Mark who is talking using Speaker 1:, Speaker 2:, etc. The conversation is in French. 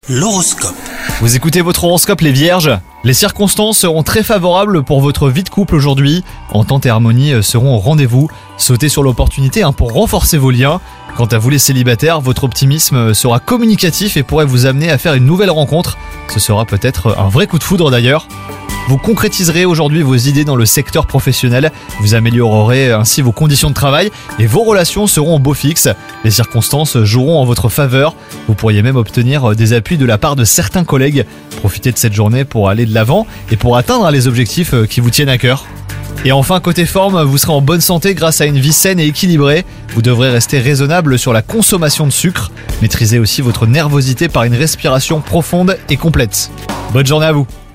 Speaker 1: L'horoscope.
Speaker 2: Vous écoutez votre horoscope les vierges. Les circonstances seront très favorables pour votre vie de couple aujourd'hui. Entente et harmonie seront au rendez-vous. Sautez sur l'opportunité pour renforcer vos liens. Quant à vous les célibataires, votre optimisme sera communicatif et pourrait vous amener à faire une nouvelle rencontre. Ce sera peut-être un vrai coup de foudre d'ailleurs. Vous concrétiserez aujourd'hui vos idées dans le secteur professionnel, vous améliorerez ainsi vos conditions de travail et vos relations seront au beau fixe. Les circonstances joueront en votre faveur, vous pourriez même obtenir des appuis de la part de certains collègues. Profitez de cette journée pour aller de l'avant et pour atteindre les objectifs qui vous tiennent à cœur. Et enfin, côté forme, vous serez en bonne santé grâce à une vie saine et équilibrée. Vous devrez rester raisonnable sur la consommation de sucre. Maîtrisez aussi votre nervosité par une respiration profonde et complète. Bonne journée à vous!